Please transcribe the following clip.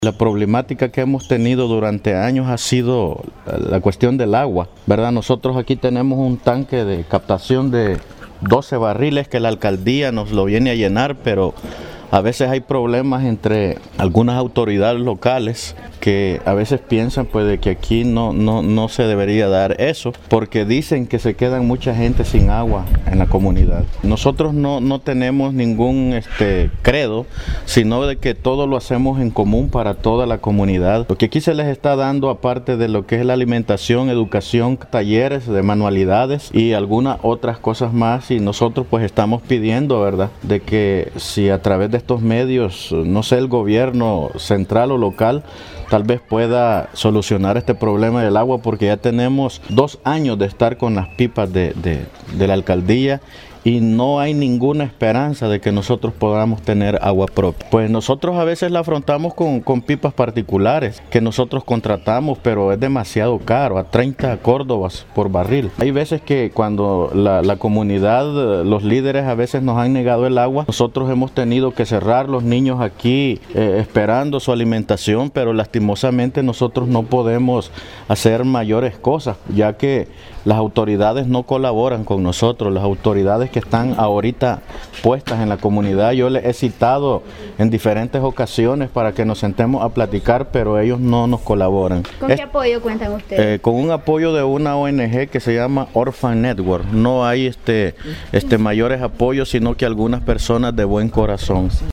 La problemática que hemos tenido durante años ha sido la cuestión del agua, ¿verdad? Nosotros aquí tenemos un tanque de captación de 12 barriles que la alcaldía nos lo viene a llenar, pero a veces hay problemas entre algunas autoridades locales que a veces piensan pues de que aquí no se debería dar eso, porque dicen que se quedan mucha gente sin agua en la comunidad. Nosotros no tenemos ningún credo, sino de que todo lo hacemos en común para toda la comunidad. Lo que aquí se les está dando, aparte de lo que es la alimentación, educación, talleres de manualidades y algunas otras cosas más, y nosotros pues estamos pidiendo, ¿verdad?, de que si a través de estos medios, no sé, el gobierno central o local, tal vez pueda solucionar este problema del agua, porque ya tenemos 2 años de estar con las pipas de la alcaldía y no hay ninguna esperanza de que nosotros podamos tener agua propia. Pues nosotros a veces la afrontamos con pipas particulares que nosotros contratamos, pero es demasiado caro, a 30 córdobas por barril. Hay veces que cuando la comunidad, los líderes a veces nos han negado el agua, nosotros hemos tenido que cerrar los niños aquí esperando su alimentación, pero lastimosamente nosotros no podemos hacer mayores cosas, ya que las autoridades no colaboran con nosotros, las autoridades que están ahorita puestas en la comunidad. Yo les he citado en diferentes ocasiones para que nos sentemos a platicar, pero ellos no nos colaboran. ¿Con qué apoyo cuentan ustedes? Con un apoyo de una ONG que se llama Orphan Network. No hay mayores apoyos, sino que algunas personas de buen corazón.